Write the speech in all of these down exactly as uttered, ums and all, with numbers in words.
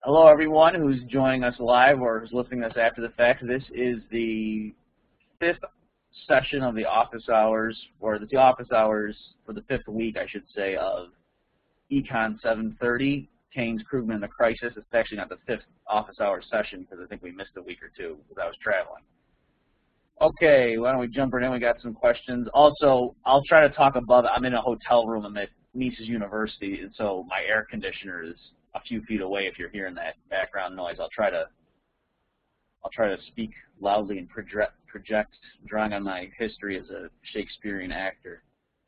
Hello, everyone who's joining us live or who's listening to us after the fact. This is the fifth session of the office hours, or the office hours for the fifth week, I should say, of Econ seven thirty, Keynes, Krugman, and the Crisis. It's actually not the fifth office hour session because I think we missed a week or two because I was traveling. Okay, why don't we jump right in? We got some questions. Also, I'll try to talk above. I'm in a hotel room. I'm at Mises University, and so my air conditioner is a few feet away. If you're hearing that background noise, I'll try to I'll try to speak loudly and project, project drawing on my history as a Shakespearean actor.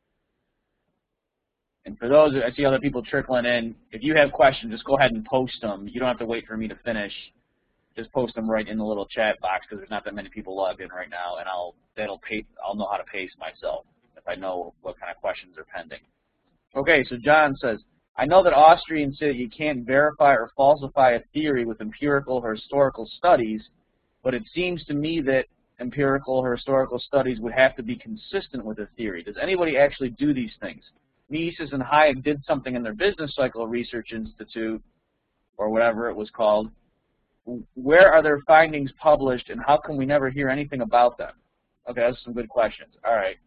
And for those, I see other people trickling in. If you have questions, just go ahead and post them. You don't have to wait for me to finish. Just post them right in the little chat box because there's not that many people logged in right now, and I'll that'll pay, I'll know how to pace myself if I know what kind of questions are pending. Okay, so John says, I know that Austrians say that you can't verify or falsify a theory with empirical or historical studies, but it seems to me that empirical or historical studies would have to be consistent with a theory. Does anybody actually do these things? Mises and Hayek did something in their Business Cycle Research Institute, or whatever it was called. Where are their findings published, and how come we never hear anything about them? Okay, those are some good questions. All right.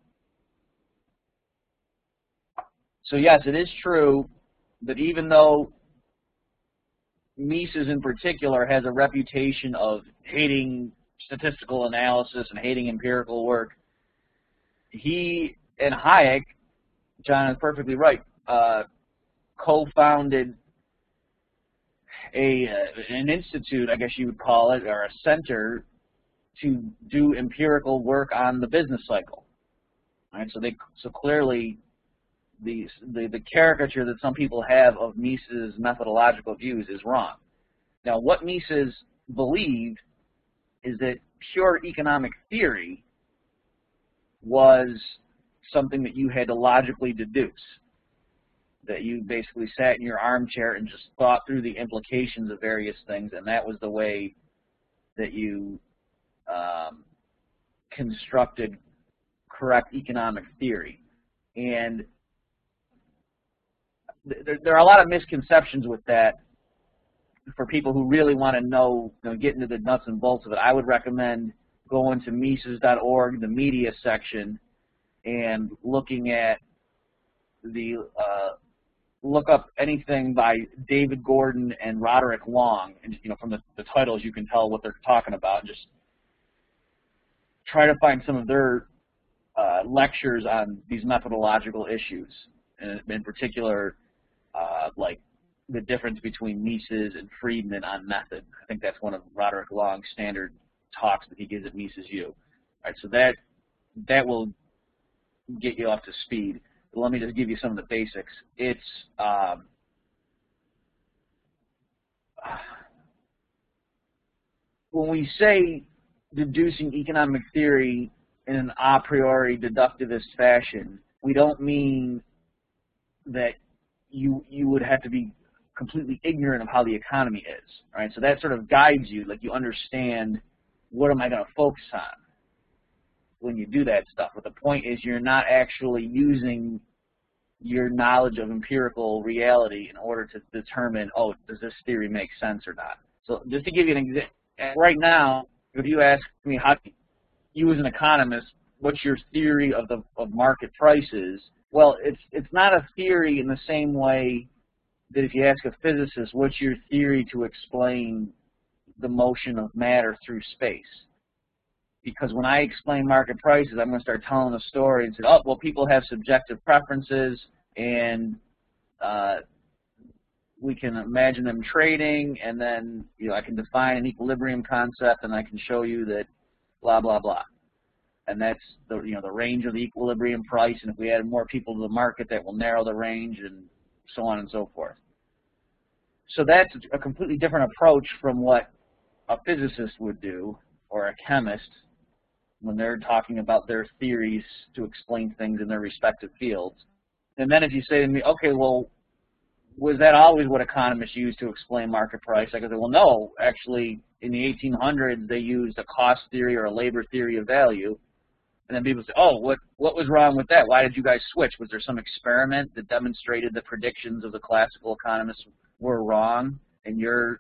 So yes, it is true that even though Mises in particular has a reputation of hating statistical analysis and hating empirical work, he and Hayek, John is perfectly right, uh, co-founded a uh, an institute, I guess you would call it, or a center to do empirical work on the business cycle. All right, so they so clearly the, the the caricature that some people have of Mises' methodological views is wrong. Now, what Mises believed is that pure economic theory was something that you had to logically deduce, that you basically sat in your armchair and just thought through the implications of various things, and that was the way that you um, constructed correct economic theory. And th there are a lot of misconceptions with that. For people who really want to know, you know, get into the nuts and bolts of it, I would recommend going to Mises dot org, the media section, and looking at the uh, look up anything by David Gordon and Roderick Long, and you know, from the, the titles you can tell what they're talking about. Just try to find some of their uh, lectures on these methodological issues, and in particular, uh, like the difference between Mises and Friedman on method. I think that's one of Roderick Long's standard talks that he gives at Mises U. All right, so that that will get you up to speed. But let me just give you some of the basics. It's um, when we say deducing economic theory in an a priori deductivist fashion, we don't mean that you you would have to be completely ignorant of how the economy is, right? So that sort of guides you, like you understand what am I going to focus on when you do that stuff. But the point is you're not actually using your knowledge of empirical reality in order to determine, oh, does this theory make sense or not? So just to give you an example, right now, if you ask me, how you as an economist, what's your theory of the of market prices? Well, it's it's not a theory in the same way that if you ask a physicist, what's your theory to explain the motion of matter through space? Because when I explain market prices, I'm going to start telling a story and say, oh, well, people have subjective preferences, and uh, we can imagine them trading, and then you know I can define an equilibrium concept, and I can show you that blah, blah, blah. And that's the, you know, the range of the equilibrium price, and if we add more people to the market, that will narrow the range, and so on and so forth. So that's a completely different approach from what a physicist would do, or a chemist, when they're talking about their theories to explain things in their respective fields. And then if you say to me, okay, well, was that always what economists used to explain market price? I could say, well, no, actually, in the eighteen hundreds, they used a cost theory or a labor theory of value. And then people say, oh, what, what was wrong with that? Why did you guys switch? Was there some experiment that demonstrated the predictions of the classical economists were wrong, and your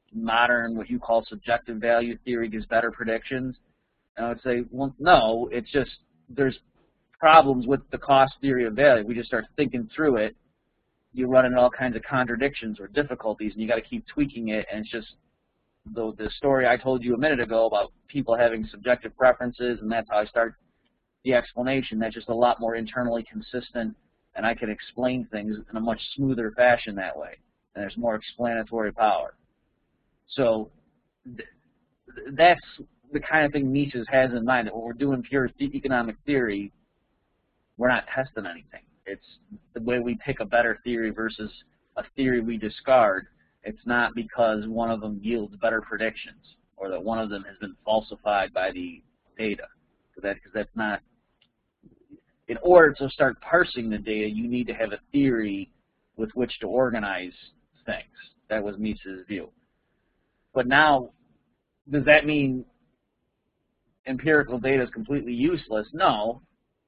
modern, what you call subjective value theory gives better predictions. And I would say, well, no, it's just there's problems with the cost theory of value. We just start thinking through it. You run into all kinds of contradictions or difficulties, and you got to keep tweaking it. And it's just the, the story I told you a minute ago about people having subjective preferences, and that's how I start the explanation. That's just a lot more internally consistent, and I can explain things in a much smoother fashion that way. And there's more explanatory power. So th that's the kind of thing Mises has in mind, that when we're doing pure th economic theory, we're not testing anything. It's the way we pick a better theory versus a theory we discard. It's not because one of them yields better predictions or that one of them has been falsified by the data. Because that, cause that's not. In order to start parsing the data, you need to have a theory with which to organize things. That was Mises' view. But now, does that mean empirical data is completely useless? No.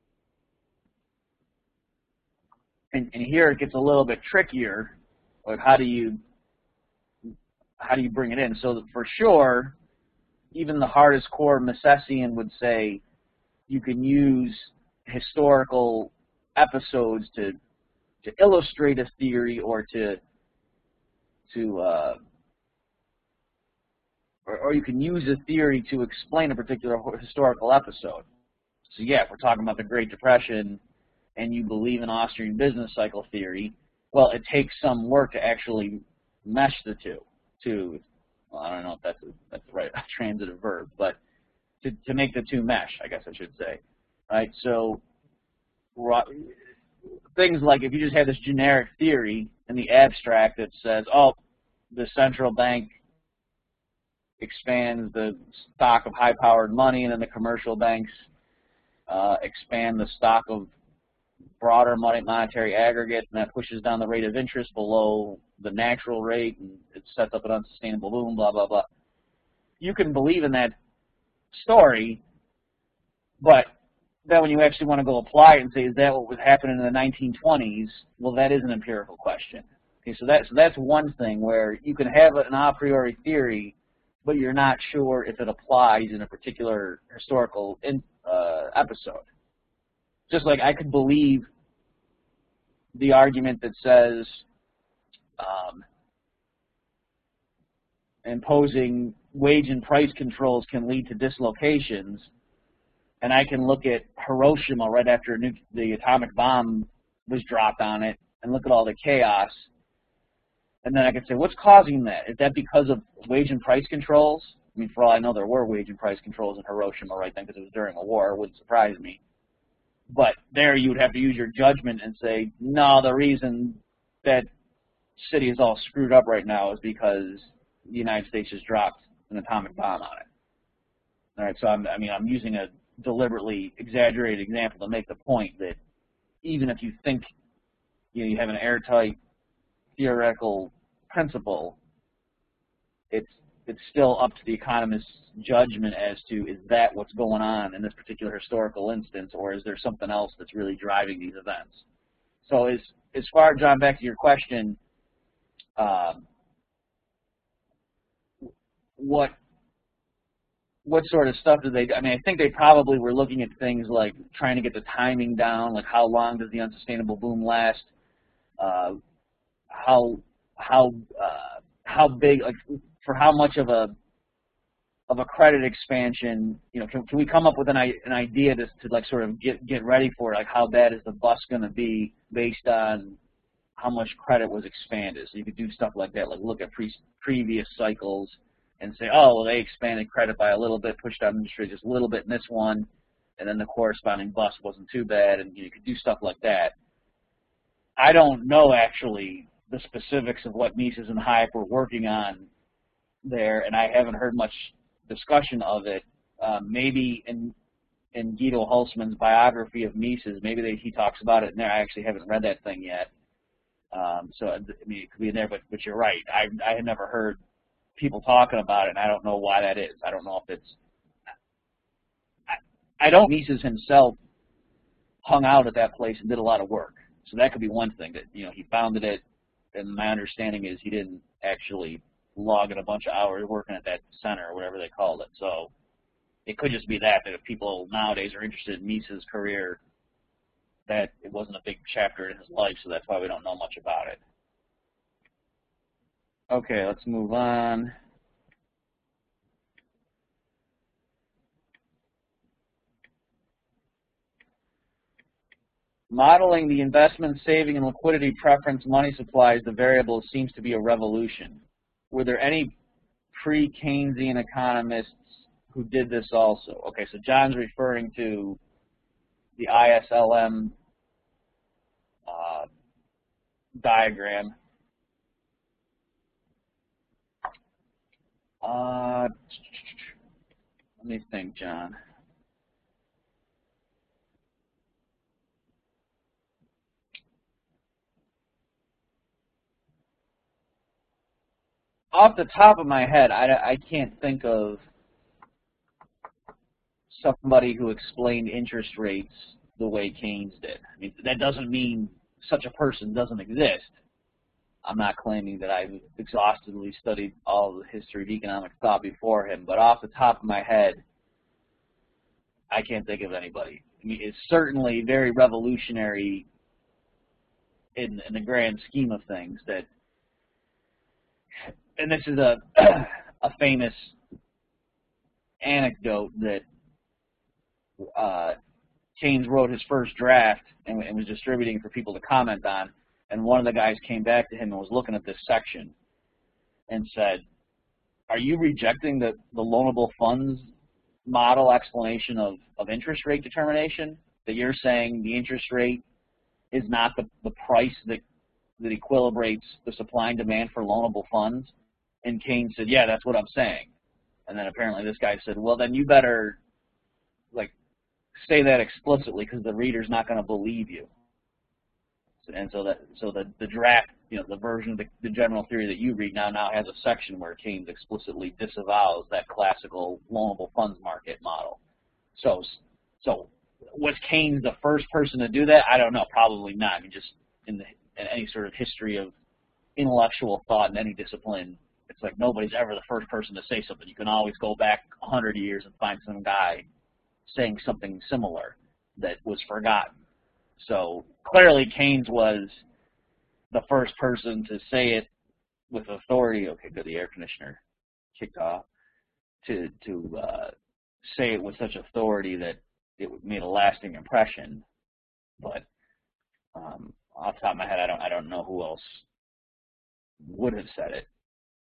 And, and here it gets a little bit trickier. Like, how do you how do you bring it in? So that for sure, even the hardest core Misesian would say you can use historical episodes to to illustrate a theory or to to uh, or, or you can use a theory to explain a particular historical episode. So yeah, if we're talking about the Great Depression and you believe in Austrian business cycle theory, well, it takes some work to actually mesh the two. To, well, I don't know if that's, a, that's the right transitive verb, but to, to make the two mesh, I guess I should say. Right? So things like if you just have this generic theory in the abstract that says, oh, the central bank expands the stock of high-powered money, and then the commercial banks uh, expand the stock of broader monetary aggregate, and that pushes down the rate of interest below the natural rate, and it sets up an unsustainable boom, blah, blah, blah. You can believe in that story, but then when you actually want to go apply it and say, is that what was happening in the nineteen twenties, well, that is an empirical question. Okay, so that's, so that's one thing where you can have an a priori theory, but you're not sure if it applies in a particular historical in, uh, episode. Just like I could believe the argument that says um, imposing wage and price controls can lead to dislocations, and I can look at Hiroshima right after the atomic bomb was dropped on it and look at all the chaos, and then I could say, what's causing that? Is that because of wage and price controls? I mean, for all I know, there were wage and price controls in Hiroshima right then because it was during a war. It wouldn't surprise me. But there you would have to use your judgment and say, no, the reason that city is all screwed up right now is because the United States just dropped an atomic bomb on it. All right, so I'm, I mean, I'm using a deliberately exaggerated example to make the point that even if you think you know you have an airtight theoretical principle, it's it's still up to the economist's judgment as to, is that what's going on in this particular historical instance, or is there something else that's really driving these events? So as, as far, John, back to your question, um, what what sort of stuff do they do? I mean, I think they probably were looking at things like trying to get the timing down, like how long does the unsustainable boom last, uh, how, how, uh, how big, like, for how much of a of a credit expansion, you know, can, can we come up with an, an idea to, to like sort of get get ready for it, like how bad is the bust going to be based on how much credit was expanded? So you could do stuff like that, like look at pre previous cycles and say, oh, well, they expanded credit by a little bit, pushed down industry just a little bit in this one, and then the corresponding bust wasn't too bad, and you know, you could do stuff like that. I don't know actually the specifics of what Mises and Hayek were working on there, and I haven't heard much discussion of it. Uh, maybe in in Guido Hulsmann's biography of Mises, maybe they, he talks about it in there. I actually haven't read that thing yet, um, so I mean it could be in there. But but you're right. I I had never heard people talking about it, and I don't know why that is. I don't know if it's. I, I don't. Mises himself hung out at that place and did a lot of work, so that could be one thing that you know he founded it, and my understanding is he didn't actually logging a bunch of hours working at that center or whatever they called it. So it could just be that, that if people nowadays are interested in Mises' career, that it wasn't a big chapter in his life, so that's why we don't know much about it. Okay, let's move on. Modeling the investment, saving, and liquidity preference money supplies, the variables, seems to be a revolution. Were there any pre-Keynesian economists who did this also? Okay, so John's referring to the I S L M uh, diagram. Uh, let me think, John. Off the top of my head, I, I can't think of somebody who explained interest rates the way Keynes did. I mean, that doesn't mean such a person doesn't exist. I'm not claiming that I've exhaustively studied all the history of economic thought before him, but off the top of my head, I can't think of anybody. I mean, it's certainly very revolutionary in, in the grand scheme of things that, and this is a, a famous anecdote that uh, Keynes wrote his first draft and, and was distributing it for people to comment on, and one of the guys came back to him and was looking at this section and said, are you rejecting the, the loanable funds model explanation of, of interest rate determination? That you're saying the interest rate is not the, the price that, that equilibrates the supply and demand for loanable funds? And Keynes said, yeah, that's what I'm saying. And then apparently this guy said, well, then you better like say that explicitly because the reader's not going to believe you. And so that so the, the draft, you know, the version of the, the general theory that you read now now has a section where Keynes explicitly disavows that classical loanable funds market model. So so was Keynes the first person to do that? I don't know, probably not. I mean, just in, the, in any sort of history of intellectual thought in any discipline, it's like nobody's ever the first person to say something. You can always go back a hundred years and find some guy saying something similar that was forgotten. So clearly Keynes was the first person to say it with authority. Okay, good, the air conditioner kicked off. To, to uh, say it with such authority that it made a lasting impression. But um, off the top of my head, I don't, I don't know who else would have said it.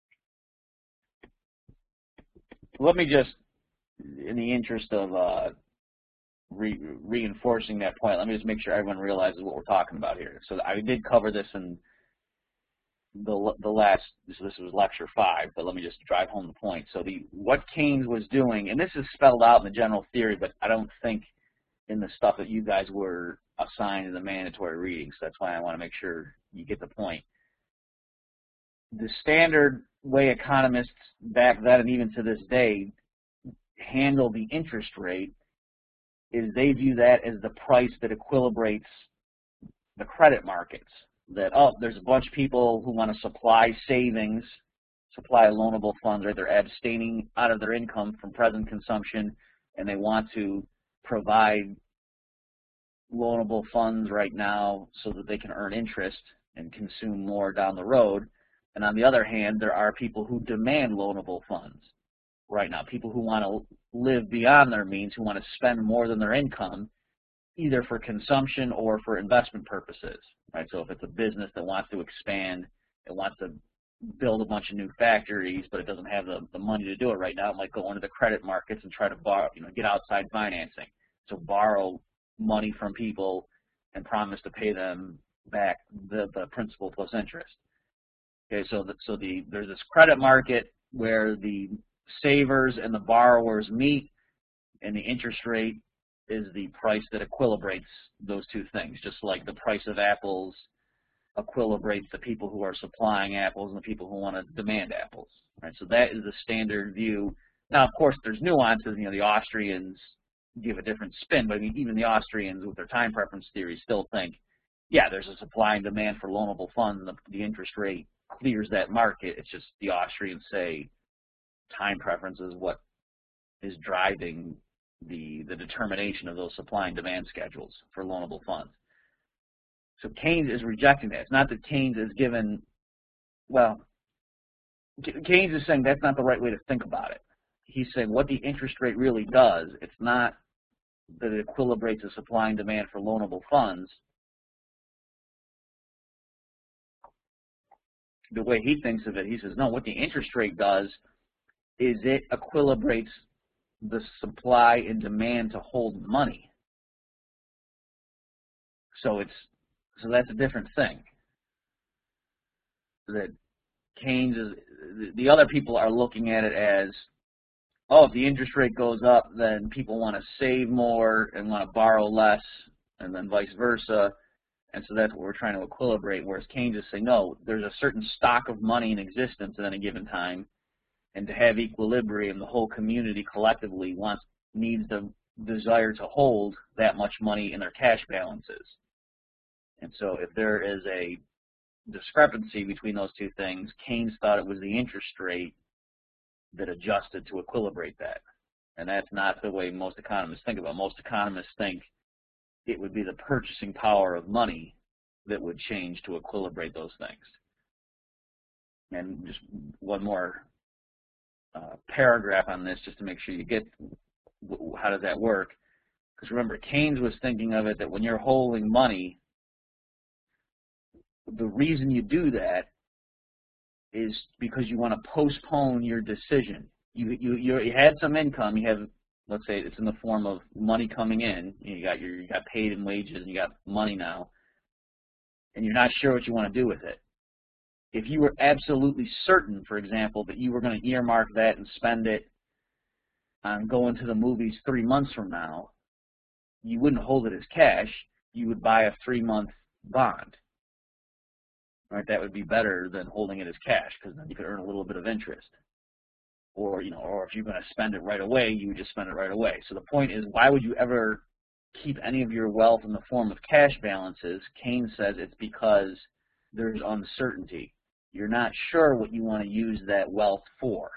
Let me just, in the interest of uh, Re reinforcing that point, let me just make sure everyone realizes what we're talking about here. So I did cover this in the the last, so this was lecture five, but let me just drive home the point. So the what Keynes was doing, and this is spelled out in the general theory, but I don't think in the stuff that you guys were assigned in the mandatory reading, so that's why I want to make sure you get the point. The standard way economists back then and even to this day handle the interest rate is they view that as the price that equilibrates the credit markets. That, oh, there's a bunch of people who want to supply savings, supply loanable funds, right? They're abstaining out of their income from present consumption, and they want to provide loanable funds right now so that they can earn interest and consume more down the road. And on the other hand, there are people who demand loanable funds right now, people who want to live beyond their means, who want to spend more than their income, either for consumption or for investment purposes, right? So if it's a business that wants to expand, it wants to build a bunch of new factories, but it doesn't have the, the money to do it right now, it might go into the credit markets and try to borrow, you know, get outside financing. So borrow money from people and promise to pay them back the, the principal plus interest. Okay, so that, so the there's this credit market where the savers and the borrowers meet, and the interest rate is the price that equilibrates those two things, just like the price of apples equilibrates the people who are supplying apples and the people who want to demand apples. Right? So that is the standard view. Now, of course, there's nuances. You know, the Austrians give a different spin, but I mean, even the Austrians with their time preference theory still think, yeah, there's a supply and demand for loanable funds, and the, the interest rate clears that market. It's just the Austrians say time preference is what is driving the, the determination of those supply and demand schedules for loanable funds. So Keynes is rejecting that. It's not that Keynes is given, well, Keynes is saying that's not the right way to think about it. He's saying what the interest rate really does, it's not that it equilibrates the supply and demand for loanable funds. The way he thinks of it, he says, no, what the interest rate does is it equilibrates the supply and demand to hold money. So it's so that's a different thing. That Keynes is, the other people are looking at it as, oh, if the interest rate goes up, then people want to save more and want to borrow less, and then vice versa. And so that's what we're trying to equilibrate, whereas Keynes is saying, no, there's a certain stock of money in existence at any given time, and to have equilibrium, the whole community collectively wants, needs the desire to hold that much money in their cash balances. And so if there is a discrepancy between those two things, Keynes thought it was the interest rate that adjusted to equilibrate that. And that's not the way most economists think about it. Most economists think it would be the purchasing power of money that would change to equilibrate those things. And just one more uh, paragraph on this just to make sure you get how does that work. Because remember, Keynes was thinking of it that when you're holding money, the reason you do that is because you want to postpone your decision. You, you, you had some income, you have, let's say it's in the form of money coming in, you got, your, you got paid in wages and you got money now, and you're not sure what you want to do with it. If you were absolutely certain, for example, that you were going to earmark that and spend it on going to the movies three months from now, you wouldn't hold it as cash, you would buy a three-month bond. Right, that would be better than holding it as cash, because then you could earn a little bit of interest. Or, you know, or if you're going to spend it right away, you would just spend it right away. So the point is, why would you ever keep any of your wealth in the form of cash balances? Keynes says it's because there's uncertainty. You're not sure what you want to use that wealth for,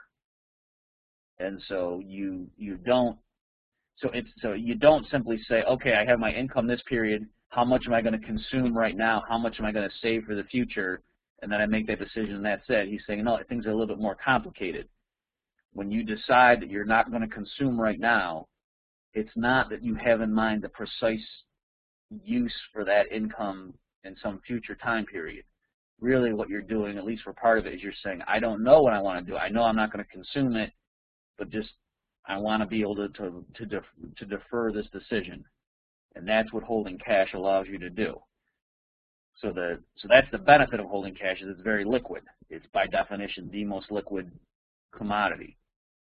and so you you don't. So it's so you don't simply say, okay, I have my income this period. How much am I going to consume right now? How much am I going to save for the future? And then I make that decision, and that's it. He's saying, no, things are a little bit more complicated. When you decide that you're not going to consume right now, it's not that you have in mind the precise use for that income in some future time period. Really what you're doing, at least for part of it, is you're saying, I don't know what I want to do. I know I'm not going to consume it, but just I want to be able to, to, to, def, to defer this decision. And that's what holding cash allows you to do. So the so that's the benefit of holding cash, is it's very liquid. It's by definition the most liquid commodity.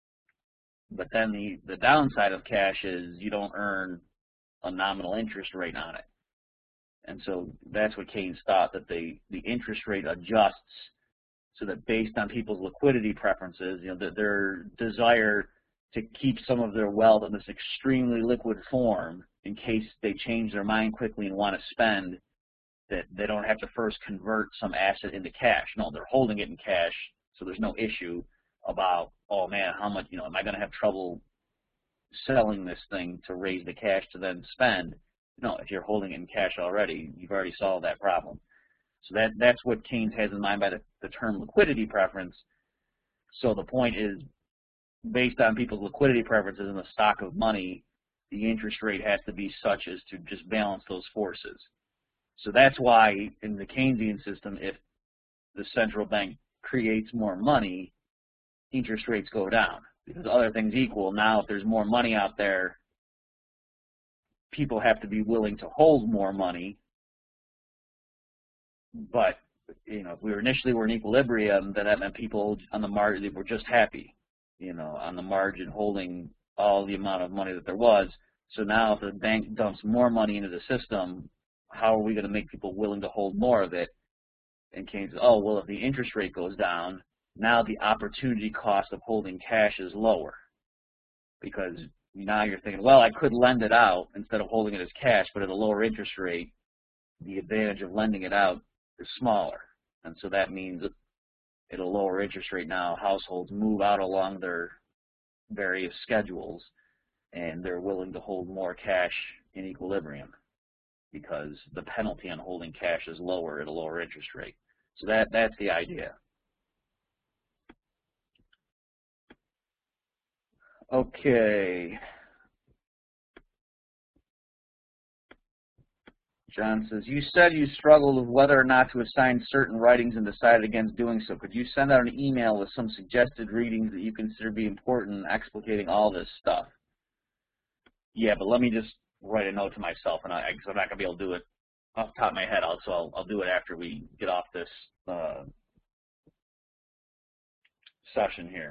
But then the, the downside of cash is you don't earn a nominal interest rate on it. And so that's what Keynes thought, that the, the interest rate adjusts so that based on people's liquidity preferences, you know, the, their desire to keep some of their wealth in this extremely liquid form in case they change their mind quickly and want to spend, that they don't have to first convert some asset into cash. No, they're holding it in cash, so there's no issue about, oh man, how much, you know, am I going to have trouble selling this thing to raise the cash to then spend? No, if you're holding it in cash already, you've already solved that problem. So that that's what Keynes has in mind by the, the term liquidity preference. So the point is, based on people's liquidity preferences in the stock of money, the interest rate has to be such as to just balance those forces. So that's why in the Keynesian system, if the central bank creates more money, interest rates go down. Because other things equal, now if there's more money out there, people have to be willing to hold more money. But you know, if we were initially were in equilibrium, then that meant people on the margin were just happy, you know, on the margin holding all the amount of money that there was. So now if the bank dumps more money into the system, how are we going to make people willing to hold more of it? And Keynes says, oh, well, if the interest rate goes down, now the opportunity cost of holding cash is lower. Because now you're thinking, well, I could lend it out instead of holding it as cash, but at a lower interest rate, the advantage of lending it out is smaller. And so that means at a lower interest rate now, households move out along their various schedules, and they're willing to hold more cash in equilibrium because the penalty on holding cash is lower at a lower interest rate. So that that's the idea. Okay. John says, you said you struggled with whether or not to assign certain writings and decided against doing so. Could you send out an email with some suggested readings that you consider to be important in explicating all this stuff? Yeah, but let me just write a note to myself, and I, because I'm not going to be able to do it off the top of my head, so I'll, I'll do it after we get off this uh, session here.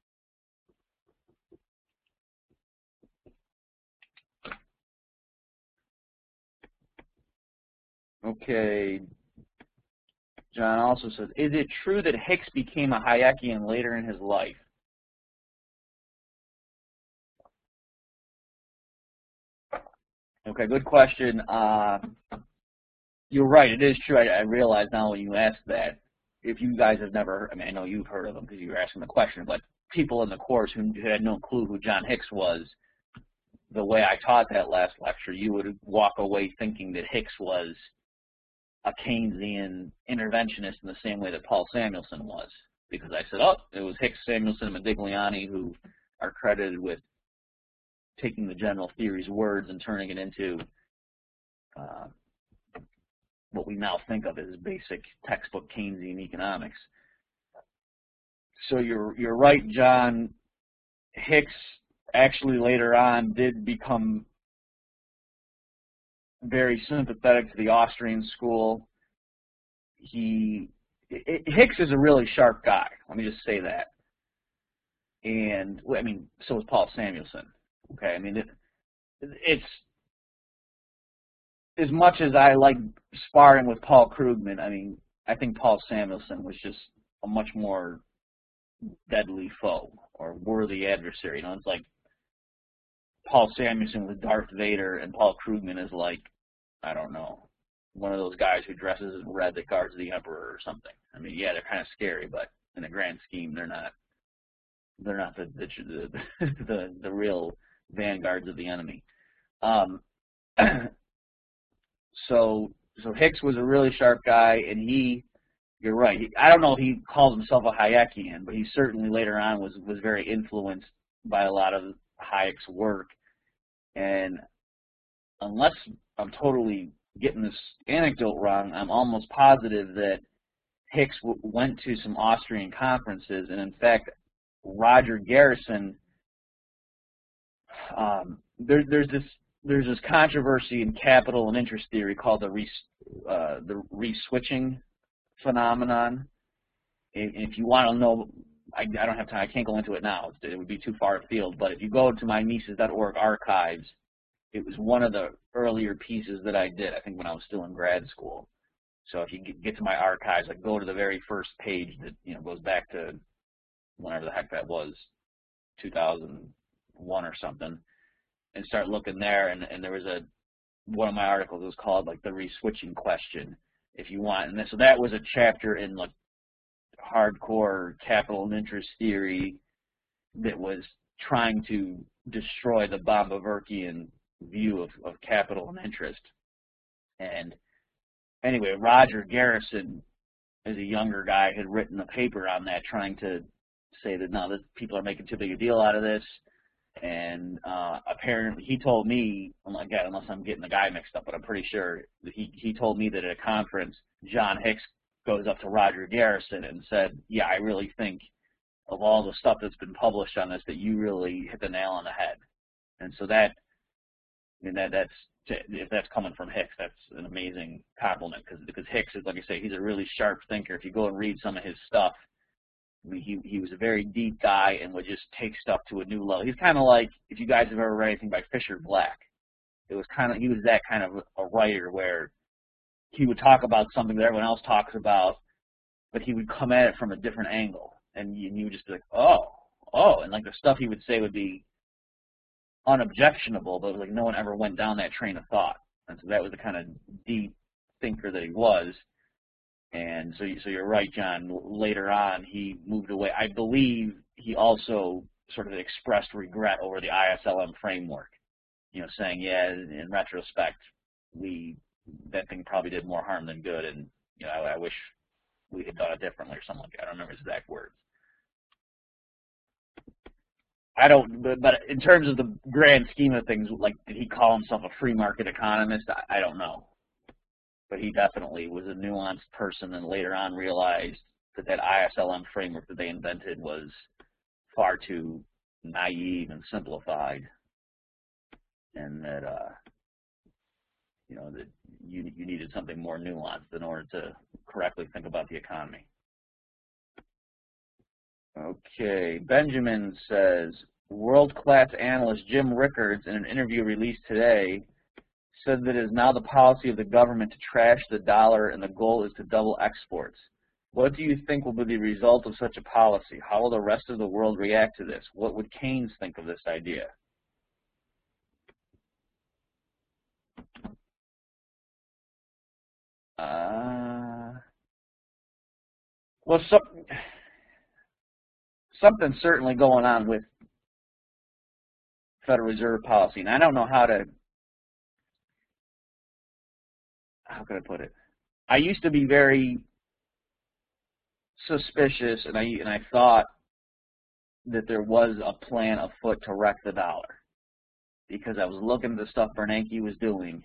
Okay. John also says, is it true that Hicks became a Hayekian later in his life? Okay, good question. Uh, you're right, it is true. I, I realize now when you asked that, if you guys have never, I mean, I know you've heard of him because you were asking the question, but people in the course who had no clue who John Hicks was, the way I taught that last lecture, you would walk away thinking that Hicks was a Keynesian interventionist in the same way that Paul Samuelson was. Because I said, oh, it was Hicks, Samuelson, and Modigliani who are credited with taking the general theory's words and turning it into uh, what we now think of as basic textbook Keynesian economics. So you're you're right, John. Hicks actually later on did become very sympathetic to the Austrian school. He it, Hicks is a really sharp guy. Let me just say that. And I mean, so is Paul Samuelson. Okay, I mean, it, it's as much as I like sparring with Paul Krugman. I mean, I think Paul Samuelson was just a much more deadly foe or worthy adversary. You know, it's like Paul Samuelson was Darth Vader, and Paul Krugman is like, I don't know, one of those guys who dresses in red that guards the emperor or something. I mean, yeah, they're kind of scary, but in the grand scheme, they're not. They're not the the the, the, the real vanguards of the enemy. Um, so so Hicks was a really sharp guy, and he, you're right. He, I don't know if he calls himself a Hayekian, but he certainly later on was was very influenced by a lot of Hayek's work. And unless I'm totally getting this anecdote wrong, I'm almost positive that Hicks w went to some Austrian conferences, and in fact, Roger Garrison. Um, there, there's this there's this controversy in capital and interest theory called the re, uh, the re-switching phenomenon. If, if you want to know, I, I don't have time. I can't go into it now. It would be too far afield. But if you go to my Mises dot org archives, it was one of the earlier pieces that I did, I think when I was still in grad school. So if you get to my archives, like go to the very first page that you know goes back to whenever the heck that was, two thousand one or something, and start looking there. And, and there was a one of my articles was called like the re-switching question, if you want. And so that was a chapter in like hardcore capital and interest theory that was trying to destroy the Bombaverkian view of, of capital and interest. And anyway, Roger Garrison, as a younger guy, had written a paper on that, trying to say that no, that people are making too big a deal out of this. And uh, apparently, he told me, again, unless I'm getting the guy mixed up, but I'm pretty sure that he he told me that at a conference, John Hicks goes up to Roger Garrison and said, "Yeah, I really think of all the stuff that's been published on this, that you really hit the nail on the head." And so that, I mean, that that's if that's coming from Hicks, that's an amazing compliment, because because Hicks is, like I say, he's a really sharp thinker. If you go and read some of his stuff, I mean, he he was a very deep guy and would just take stuff to a new level. He's kind of like, if you guys have ever read anything by Fisher Black, it was kind of he was that kind of a writer where he would talk about something that everyone else talks about, but he would come at it from a different angle, and you, and you would just be like, oh, oh, and like the stuff he would say would be unobjectionable, but like no one ever went down that train of thought. And so that was the kind of deep thinker that he was. And so, so you're right, John. Later on, he moved away. I believe he also sort of expressed regret over the I S L M framework, you know, saying, yeah, in retrospect, we that thing probably did more harm than good, and you know, I, I wish we had done it differently or something like that. I don't remember his exact words. I don't, but, but in terms of the grand scheme of things, like, did he call himself a free market economist? I, I don't know. But he definitely was a nuanced person, and later on realized that that I S L M framework that they invented was far too naive and simplified, and that uh, you know that you you needed something more nuanced in order to correctly think about the economy. Okay, Benjamin says, world-class analyst Jim Rickards, in an interview released today, said that it is now the policy of the government to trash the dollar and the goal is to double exports. What do you think will be the result of such a policy? How will the rest of the world react to this? What would Keynes think of this idea? Uh, well, some, something's certainly going on with Federal Reserve policy, and I don't know how to, how can I put it? I used to be very suspicious, and I and I thought that there was a plan afoot to wreck the dollar, because I was looking at the stuff Bernanke was doing,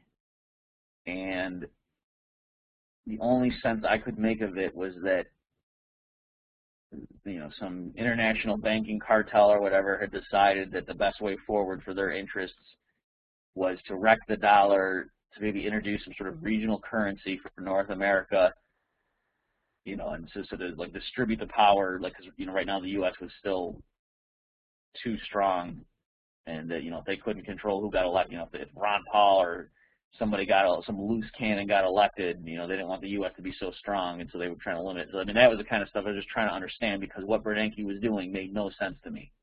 and the only sense I could make of it was that, you know, some international banking cartel or whatever had decided that the best way forward for their interests was to wreck the dollar, to maybe introduce some sort of regional currency for North America, you know, and to sort of like distribute the power, like, cause, you know, right now the U S was still too strong, and that, you know, if they couldn't control who got elected, you know, if Ron Paul or somebody got, some loose cannon got elected, you know, they didn't want the U S to be so strong, and so they were trying to limit it. So, I mean, that was the kind of stuff I was just trying to understand, because what Bernanke was doing made no sense to me.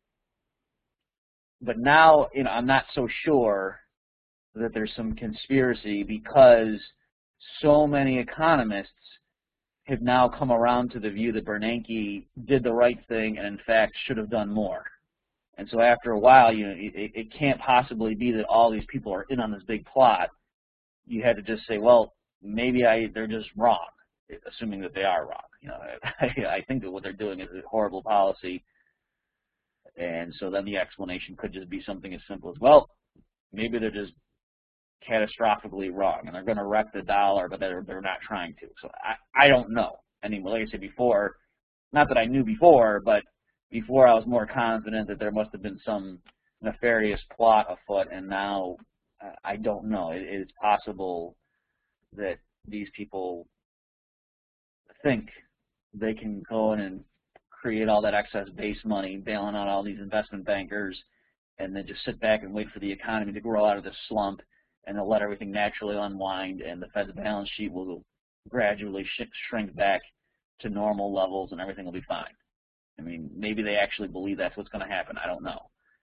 But now, you know, I'm not so sure that there's some conspiracy, because so many economists have now come around to the view that Bernanke did the right thing and, in fact, should have done more. And so after a while, you know, it, it can't possibly be that all these people are in on this big plot. You had to just say, well, maybe I, they're just wrong, assuming that they are wrong. You know, I, I think that what they're doing is a horrible policy, and so then the explanation could just be something as simple as, well, maybe they're just catastrophically wrong, and they're going to wreck the dollar, but they're, they're not trying to. So I, I don't know. Anyway, like I said before, not that I knew before, but before I was more confident that there must have been some nefarious plot afoot, and now uh, I don't know. It is possible that these people think they can go in and create all that excess base money, bailing out all these investment bankers, and then just sit back and wait for the economy to grow out of this slump, and they'll let everything naturally unwind, and the Fed's balance sheet will gradually sh shrink back to normal levels, and everything will be fine. I mean, maybe they actually believe that's what's going to happen. I don't know.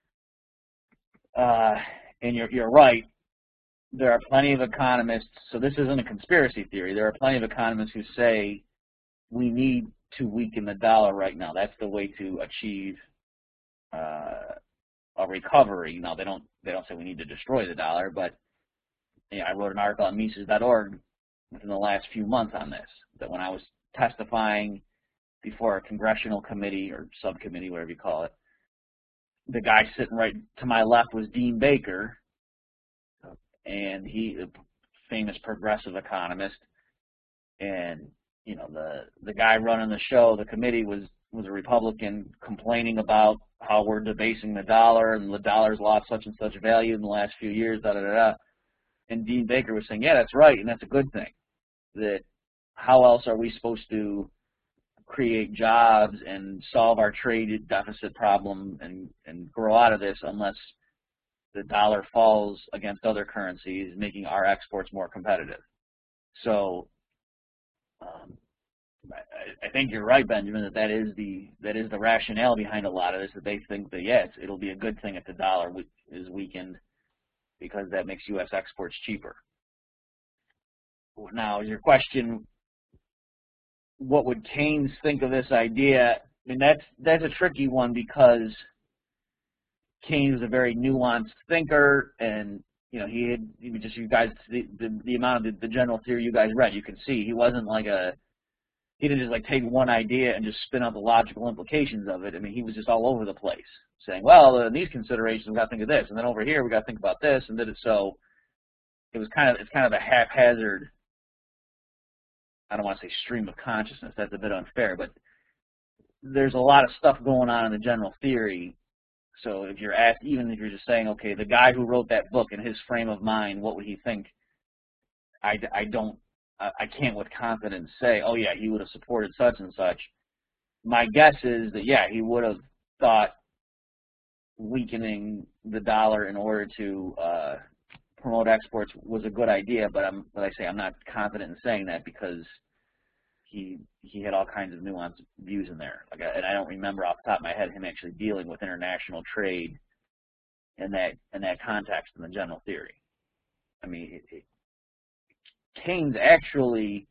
Uh, and you're, you're right. There are plenty of economists, so this isn't a conspiracy theory. There are plenty of economists who say we need to weaken the dollar right now. That's the way to achieve uh, a recovery. Now, they don't, they don't say we need to destroy the dollar, but you know, I wrote an article on Mises dot org within the last few months on this, that when I was testifying before a congressional committee or subcommittee, whatever you call it, the guy sitting right to my left was Dean Baker, and he, a famous progressive economist, and you know, the the guy running the show, the committee, was was a Republican, complaining about how we're debasing the dollar and the dollar's lost such and such value in the last few years, da da da da. And Dean Baker was saying, yeah, that's right, and that's a good thing. That how else are we supposed to create jobs and solve our trade deficit problem and, and grow out of this unless the dollar falls against other currencies, making our exports more competitive? So um, I, I think you're right, Benjamin, that that is the that is the rationale behind a lot of this. That they think that yes, it'll be a good thing if the dollar is weakened, because that makes U S exports cheaper. Now, your question, what would Keynes think of this idea? I mean, that's that's a tricky one because Keynes is a very nuanced thinker, and you know, he had even just you guys the, the the amount of the, the general theory you guys read, you can see he wasn't like a he didn't just like take one idea and just spin out the logical implications of it. I mean, he was just all over the place, saying, well, in these considerations, we got to think of this, and then over here, we got to think about this, and did it. So it was kind of it's kind of a haphazard. I don't want to say stream of consciousness. That's a bit unfair, but there's a lot of stuff going on in the general theory. So if you're asked, even if you're just saying, okay, the guy who wrote that book in his frame of mind, what would he think? I, I don't. I can't with confidence say, oh yeah, he would have supported such and such. My guess is that, yeah, he would have thought weakening the dollar in order to uh, promote exports was a good idea, but I'm, but I say I'm not confident in saying that because he he had all kinds of nuanced views in there. Like, and I don't remember off the top of my head him actually dealing with international trade in that in that context in the general theory. I mean, it, it, Keynes actually,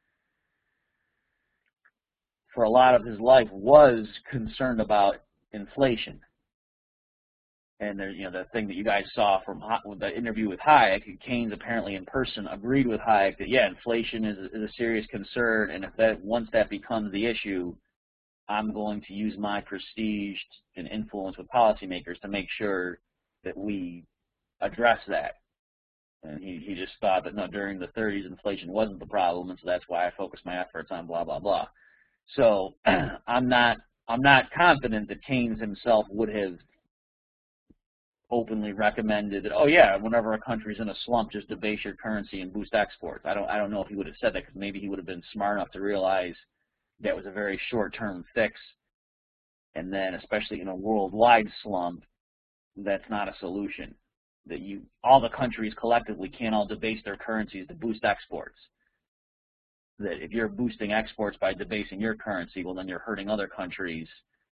for a lot of his life, was concerned about inflation. And there, you know, the thing that you guys saw from the interview with Hayek, Keynes apparently in person agreed with Hayek that, yeah, inflation is, is a serious concern, and if that once that becomes the issue, I'm going to use my prestige and influence with policymakers to make sure that we address that. And he, he just thought that, no, during the thirties, inflation wasn't the problem, and so that's why I focused my efforts on blah, blah, blah. So I'm not I'm not confident that Keynes himself would have openly recommended that, oh, yeah, whenever a country's in a slump, just debase your currency and boost exports. I don't, I don't know if he would have said that, because maybe he would have been smart enough to realize that was a very short-term fix, and then especially in a worldwide slump, that's not a solution. That you, all the countries collectively can't all debase their currencies to boost exports. That if you're boosting exports by debasing your currency, well, then you're hurting other countries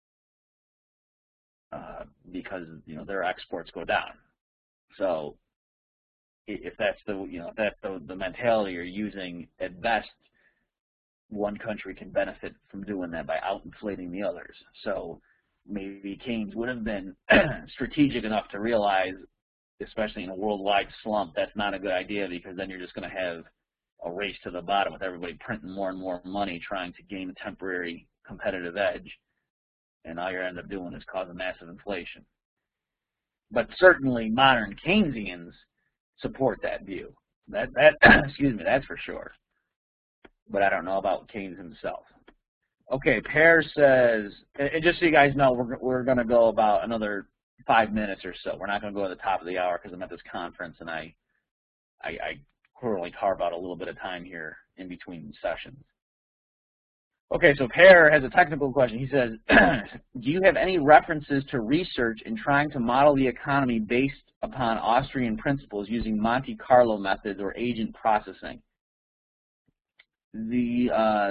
uh, because you know their exports go down. So if that's the you know if that's the, the mentality you're using, at best, one country can benefit from doing that by out-inflating the others. So maybe Keynes would have been strategic enough to realize, especially in a worldwide slump, that's not a good idea, because then you're just going to have a race to the bottom with everybody printing more and more money trying to gain a temporary competitive edge, and all you end up doing is causing massive inflation. But certainly modern Keynesians support that view. That, that excuse me, that's for sure. But I don't know about Keynes himself. Okay, Pear says, and just so you guys know, we're, we're going to go about another five minutes or so. We're not going to go to the top of the hour because I'm at this conference and I, I, I currently carve out a little bit of time here in between sessions. Okay, so Pear has a technical question. He says, do you have any references to research in trying to model the economy based upon Austrian principles using Monte Carlo methods or agent processing? The uh,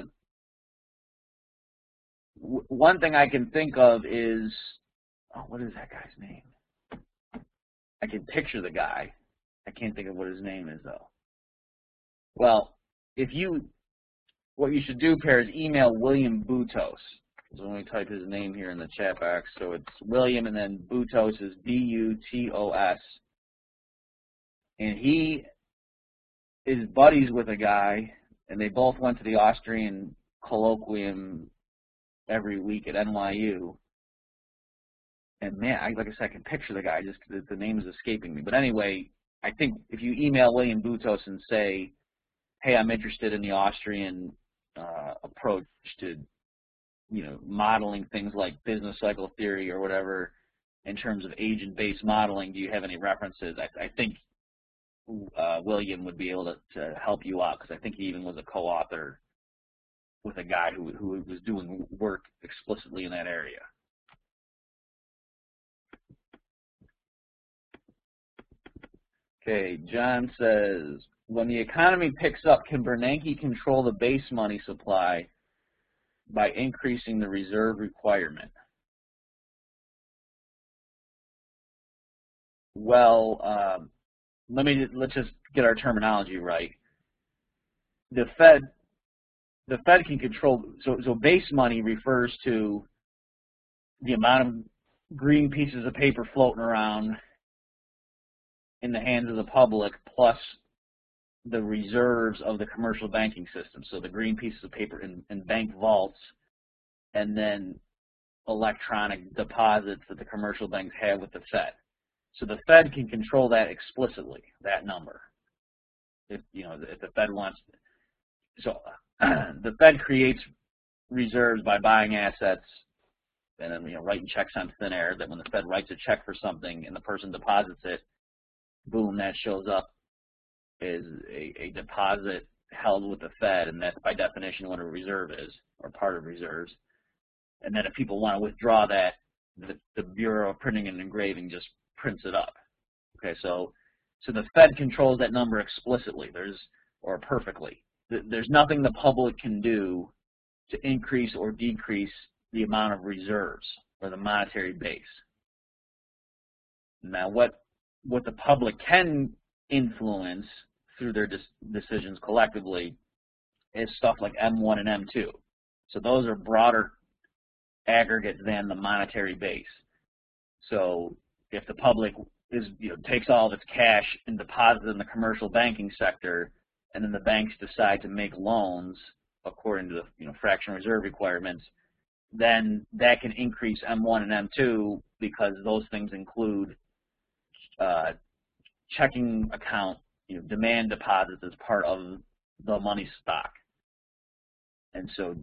w one thing I can think of is, oh, what is that guy's name? I can picture the guy. I can't think of what his name is, though. Well, if you, what you should do, Pear, is email William Butos. So let me type his name here in the chat box. So it's William, and then Butos is B U T O S. And he is buddies with a guy, and they both went to the Austrian colloquium every week at N Y U. And man, I, like I said, I can picture the guy, just the, the name is escaping me. But anyway, I think if you email William Butos and say, hey, I'm interested in the Austrian uh, approach to, you know, modeling things like business cycle theory or whatever in terms of agent-based modeling, do you have any references? I, I think uh, William would be able to, to help you out, because I think he even was a co-author with a guy who, who was doing work explicitly in that area. Okay, John says, when the economy picks up, can Bernanke control the base money supply by increasing the reserve requirement? Well, um, let me let's just get our terminology right. The Fed the Fed can control, so, so base money refers to the amount of green pieces of paper floating around in the hands of the public plus the reserves of the commercial banking system. So the green pieces of paper in, in bank vaults, and then electronic deposits that the commercial banks have with the Fed. So the Fed can control that explicitly, that number. If you know, if the Fed wants, so the Fed creates reserves by buying assets and then you know writing checks on thin air. That when the Fed writes a check for something and the person deposits it, boom, that shows up as a, a deposit held with the Fed, and that's by definition what a reserve is, or part of reserves. And then if people want to withdraw that, the, the Bureau of Printing and Engraving just prints it up. Okay, so so the Fed controls that number explicitly, there's or perfectly. There's nothing the public can do to increase or decrease the amount of reserves or the monetary base. Now, what what the public can influence through their decisions collectively is stuff like M one and M two. So those are broader aggregates than the monetary base. So if the public is, you know, takes all of its cash and deposits in the commercial banking sector, and then the banks decide to make loans according to the you know fractional reserve requirements, then that can increase M one and M two because those things include uh, checking account you know demand deposits as part of the money stock. And so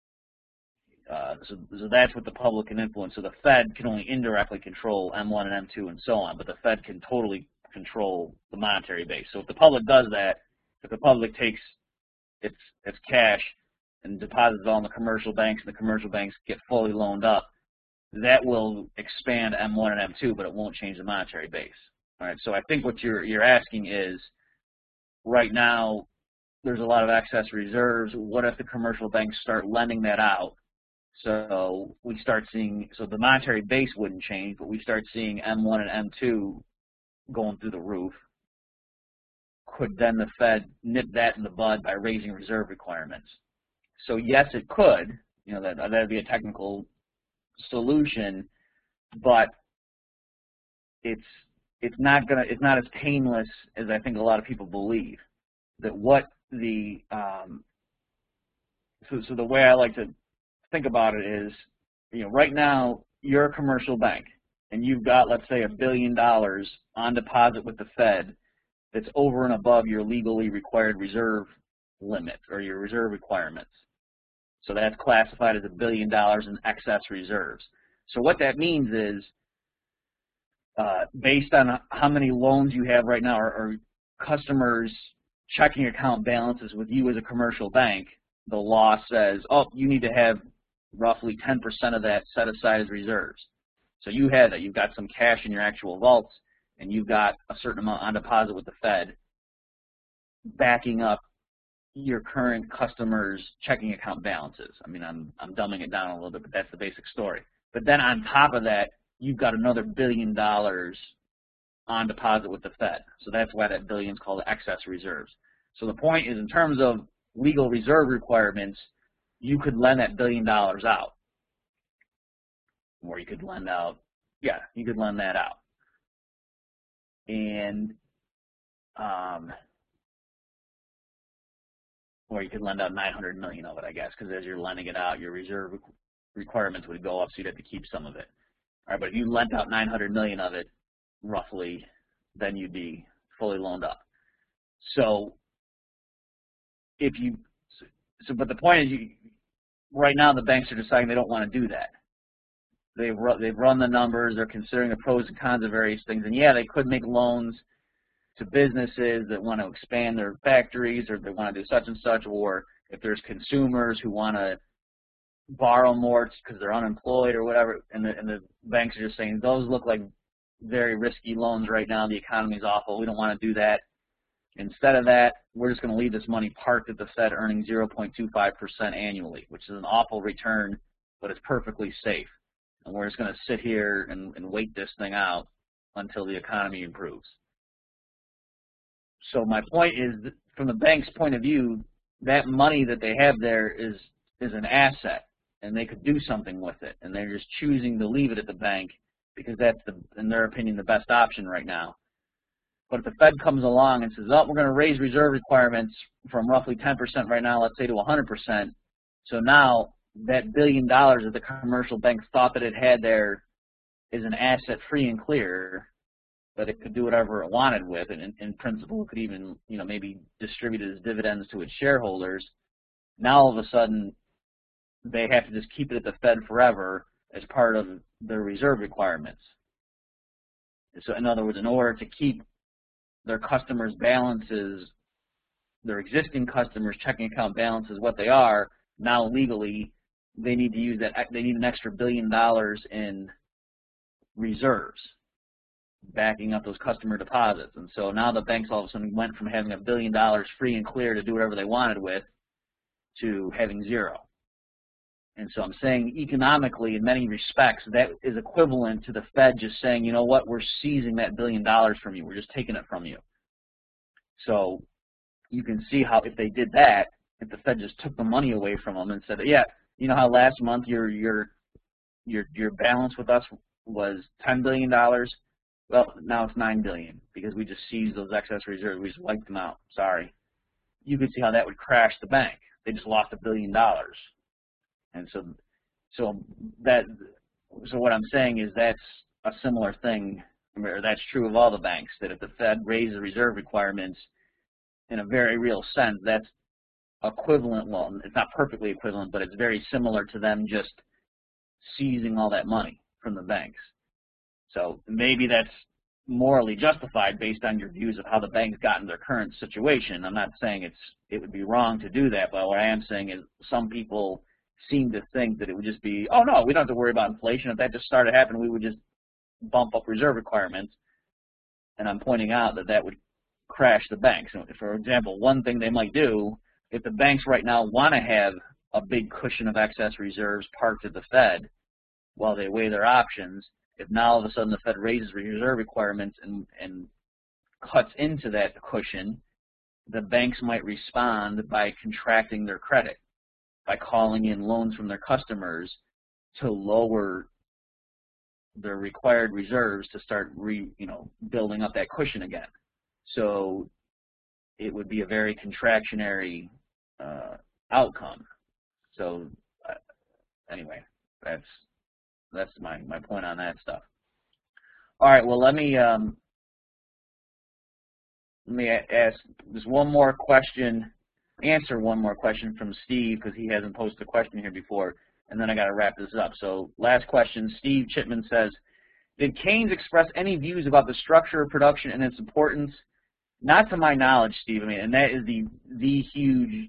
Uh, so, so that's what the public can influence. So the Fed can only indirectly control M one and M two and so on, but the Fed can totally control the monetary base. So if the public does that, if the public takes its its cash and deposits it all in the commercial banks, and the commercial banks get fully loaned up, that will expand M one and M two, but it won't change the monetary base. All right. So I think what you're you're asking is, right now there's a lot of excess reserves. What if the commercial banks start lending that out? So we start seeing, so the monetary base wouldn't change, but we start seeing M one and M two going through the roof. Could then the Fed nip that in the bud by raising reserve requirements? So yes, it could. You know, that that'd be a technical solution, but it's it's not gonna it's not as painless as I think a lot of people believe. That what the um, so so the way I like to think about it is, you know, right now you're a commercial bank and you've got, let's say, a billion dollars on deposit with the Fed that's over and above your legally required reserve limit or your reserve requirements. So that's classified as a billion dollars in excess reserves. So what that means is, uh, based on how many loans you have right now or, or customers' checking account balances with you as a commercial bank, the law says, oh, you need to have roughly ten percent of that set aside as reserves. So you had that. You've got some cash in your actual vaults, and you've got a certain amount on deposit with the Fed backing up your current customers' checking account balances. I mean, I'm, I'm dumbing it down a little bit, but that's the basic story. But then on top of that, you've got another billion dollars on deposit with the Fed. So that's why that billion is called excess reserves. So the point is, in terms of legal reserve requirements, you could lend that billion dollars out. Or you could lend out, yeah, you could lend that out. And, um, or you could lend out nine hundred million of it, I guess, because as you're lending it out, your reserve requirements would go up, so you'd have to keep some of it. All right, but if you lent out nine hundred million of it, roughly, then you'd be fully loaned up. So, if you, so, but the point is, you, right now the banks are deciding they don't want to do that. They've run, they've run the numbers, they're considering the pros and cons of various things, and yeah, they could make loans to businesses that want to expand their factories or they want to do such and such, or if there's consumers who want to borrow more because they're unemployed or whatever, and the, and the banks are just saying those look like very risky loans right now, the economy's awful, we don't want to do that. Instead of that, we're just going to leave this money parked at the Fed earning zero point two five percent annually, which is an awful return, but it's perfectly safe. And we're just going to sit here and, and wait this thing out until the economy improves. So my point is, that from the bank's point of view, that money that they have there is is an asset, and they could do something with it, and they're just choosing to leave it at the bank because that's, the, in their opinion, the best option right now. But if the Fed comes along and says, oh, we're going to raise reserve requirements from roughly ten percent right now, let's say to one hundred percent, so now that billion dollars that the commercial banks thought that it had there is an asset free and clear, that it could do whatever it wanted with, and in, in principle it could even, you know, maybe distribute it as dividends to its shareholders. Now all of a sudden they have to just keep it at the Fed forever as part of their reserve requirements. So in other words, in order to keep their customers' balances, their existing customers' checking account balances what they are, now legally they need to use that, they need an extra billion dollars in reserves backing up those customer deposits. And so now the banks all of a sudden went from having a billion dollars free and clear to do whatever they wanted with to having zero. And so I'm saying economically, in many respects, that is equivalent to the Fed just saying, you know what, we're seizing that billion dollars from you. We're just taking it from you. So you can see how if they did that, if the Fed just took the money away from them and said, yeah, you know how last month your your your your balance with us was ten billion dollars? Well, now it's nine billion dollars because we just seized those excess reserves. We just wiped them out. Sorry. You could see how that would crash the bank. They just lost a billion dollars. And so, so that, so what I'm saying is that's a similar thing, or that's true of all the banks, that if the Fed raises reserve requirements in a very real sense, that's equivalent, well, it's not perfectly equivalent, but it's very similar to them just seizing all that money from the banks. So maybe that's morally justified based on your views of how the banks got in their current situation. I'm not saying it's it would be wrong to do that, but what I am saying is some people seem to think that it would just be, oh no, we don't have to worry about inflation. If that just started happening, we would just bump up reserve requirements. And I'm pointing out that that would crash the banks. So for example, one thing they might do, if the banks right now want to have a big cushion of excess reserves parked at the Fed while they weigh their options, if now all of a sudden the Fed raises reserve requirements and, and cuts into that cushion, the banks might respond by contracting their credit, by calling in loans from their customers to lower their required reserves to start re, you know, building up that cushion again. So it would be a very contractionary uh, outcome. So uh, anyway, that's that's my my point on that stuff. All right, well let me um, let me ask just one more question. Answer one more question from Steve because he hasn't posted a question here before, and then I got to wrap this up. So last question, Steve Chipman says, did Keynes express any views about the structure of production and its importance? Not to my knowledge, Steve. I mean, and that is the the huge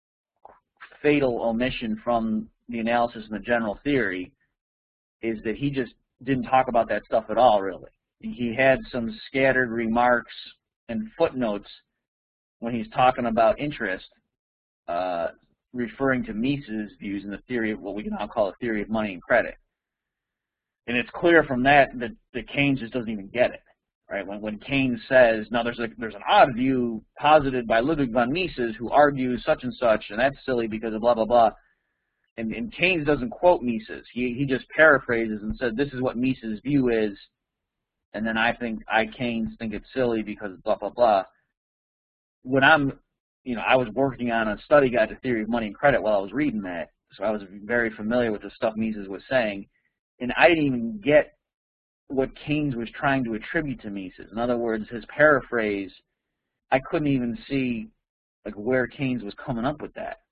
fatal omission from the analysis and the general theory, is that he just didn't talk about that stuff at all, really. He had some scattered remarks and footnotes when he's talking about interest, uh, referring to Mises' views in the theory of what we can now call a theory of money and credit. And it's clear from that that, that Keynes just doesn't even get it, right? When, when Keynes says, now there's, a, there's an odd view posited by Ludwig von Mises who argues such and such, and that's silly because of blah, blah, blah. And, and Keynes doesn't quote Mises. He, he just paraphrases and says, this is what Mises' view is, and then I think, I, Keynes, think it's silly because blah, blah, blah. When I'm, you know, I was working on a study guide to theory of money and credit while I was reading that, so I was very familiar with the stuff Mises was saying, and I didn't even get what Keynes was trying to attribute to Mises. In other words, his paraphrase, I couldn't even see like where Keynes was coming up with that.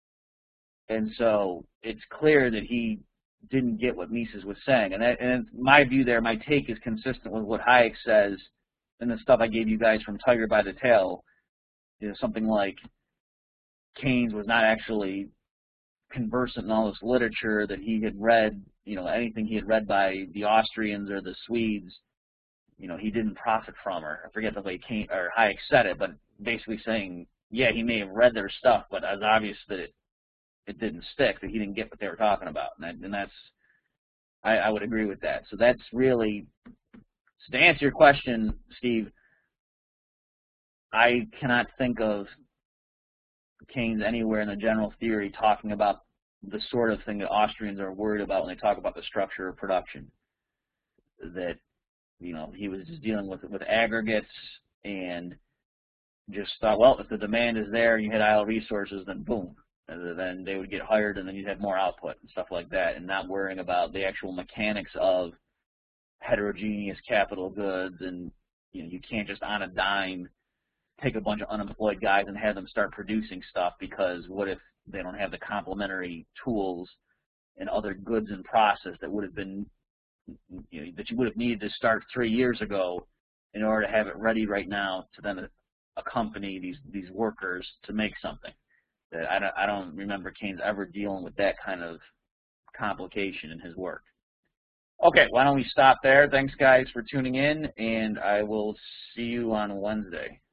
And so it's clear that he didn't get what Mises was saying. And, that, and my view there, my take is consistent with what Hayek says in the stuff I gave you guys from Tiger by the Tail. You know, something like Keynes was not actually conversant in all this literature that he had read, you know, anything he had read by the Austrians or the Swedes, you know, he didn't profit from, or I forget the way Keynes, or Hayek said it, but basically saying, yeah, he may have read their stuff, but it was obvious that it, it didn't stick, that he didn't get what they were talking about. And, that, and that's, I, I would agree with that. So that's really, so to answer your question, Steve, I cannot think of Keynes anywhere in the general theory talking about the sort of thing that Austrians are worried about when they talk about the structure of production. That, you know, he was just dealing with with aggregates and just thought, well, if the demand is there and you had idle resources, then boom, and then they would get hired and then you'd have more output and stuff like that, and not worrying about the actual mechanics of heterogeneous capital goods. And you know, you can't just on a dime take a bunch of unemployed guys and have them start producing stuff, because what if they don't have the complementary tools and other goods in process that would have been, you know, that you would have needed to start three years ago in order to have it ready right now to then accompany these these workers to make something. That I don't, I don't remember Keynes ever dealing with that kind of complication in his work. Okay, why don't we stop there? Thanks, guys, for tuning in, and I will see you on Wednesday.